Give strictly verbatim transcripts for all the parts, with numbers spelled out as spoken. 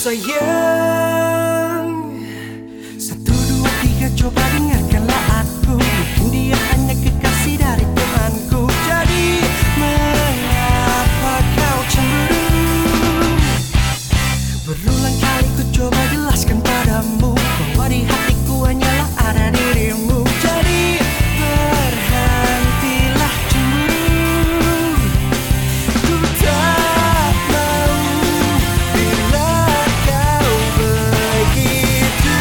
sayang. Satu, dua, tiga, coba dengarkanlah aku. Mungkin dia hanya kekasih dari temanku. Jadi mengapa kau cemburu? Berulang kali ku coba jelaskan padamu bahwa di hatiku hanyalah ada dirimu. Jadi berhentilah cemburu. Ku tak mau bila kau begitu.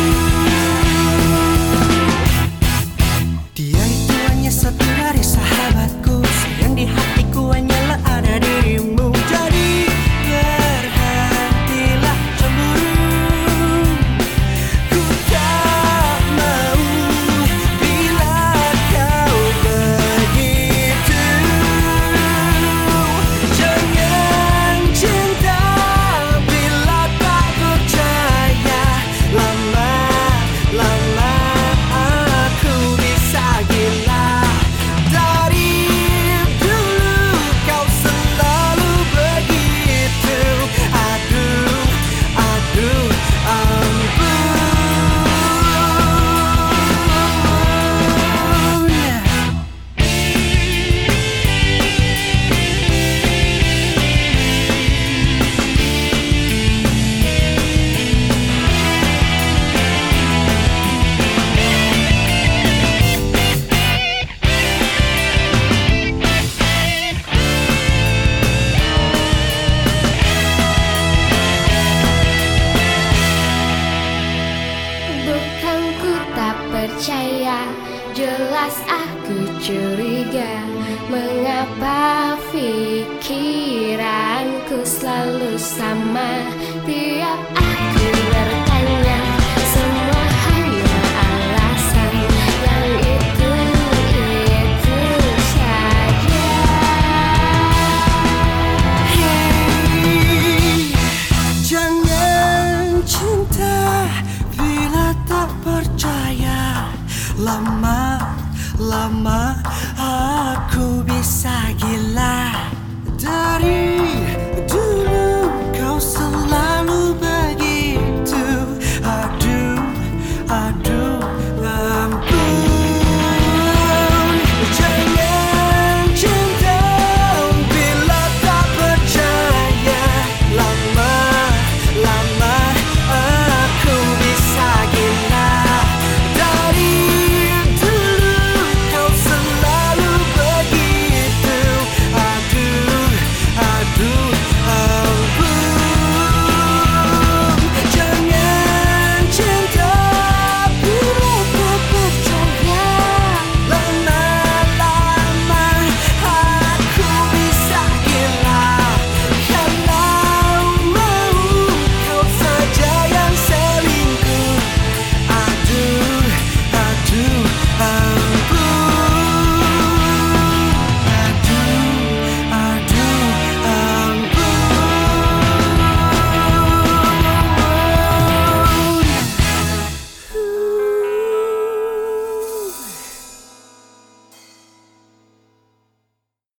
Dia itu hanya satu dari sahabatku. Sayang, di hatiku hanyalah ada dirimu. Jadi berhentilah cemburu. Ku tak mau bila kau begitu. Jangan cinta bila tak percaya. Lama-lama aku bisa gila. Dari dulu kau selalu begitu. Aduh, aduh, ampun. Bukan ku tak percaya, jelas aku curiga. Mengapa pikiranku selalu sama tiap